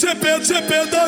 GP da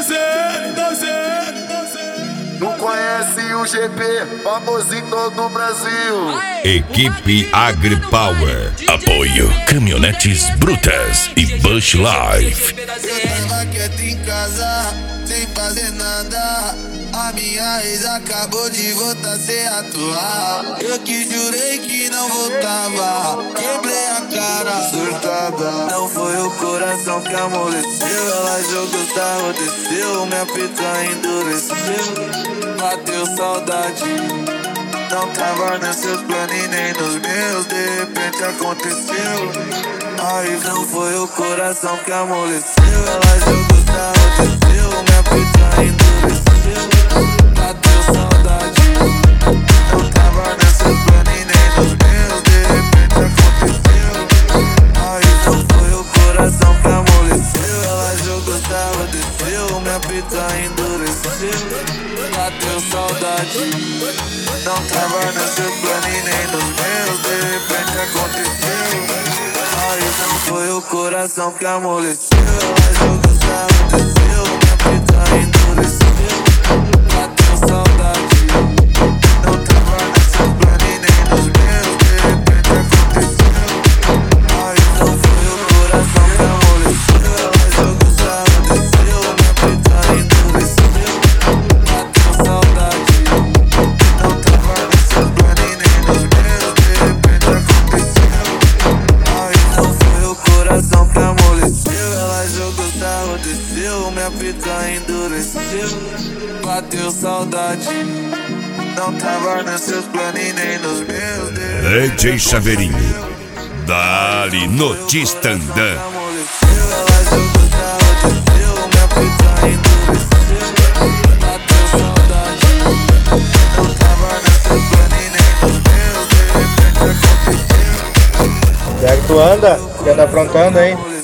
ZL. Não conhece o GP, famoso em todo o Brasil. Equipe AgriPower. Apoio Caminhonetes Brutas e Bush Life. Eu tava quieto em casa, sem fazer nada. A minha ex acabou de voltar sem atuar. Eu que jurei que não voltava, quebrei a cara, surtada. Não foi o coração que amoleceu, ela jogou sarro, desceu, minha pica endureceu. Bateu saudade, não tava nos seus planos e nem nos meus, de repente aconteceu. Aí não foi o coração que amoleceu, ela jogou sarro, desceu, minha pica endureceu. Bateu saudade, não tava nos seus planos e nem nos meus, de repente aconteceu. Aí não foi o coração que amoleceu, ela jogou sarro, desceu, minha pica endureceu. Bateu saudade, não tava nos seus planos e nem nos meus, de repente aconteceu. Aí não foi o coração que amoleceu, ela jogou sarro, desceu, minha pica endureceu. Bateu saudade, não tava nos seus planos e nem nos meus, de repente aconteceu. Aí não foi o coração que amoleceu, ela jogou sarro, desceu, minha pica endureceu. Bateu saudade, não tava nos seus planos e nem nos meus, de repente aconteceu. Aí não foi o coração que amoleceu, ela jogou sarro, desceu, minha pica endureceu. Bateu saudade, não tava nos seus planos e nem nos meus. DJ Chaveirinho. Dali no Tistandã. Ela jogou sarro, desceu, minha pica endureceu. Bateu saudade, não tava nos seus planos e nem nos meus, de repente aconteceu. Já que tu anda aprontando, hein?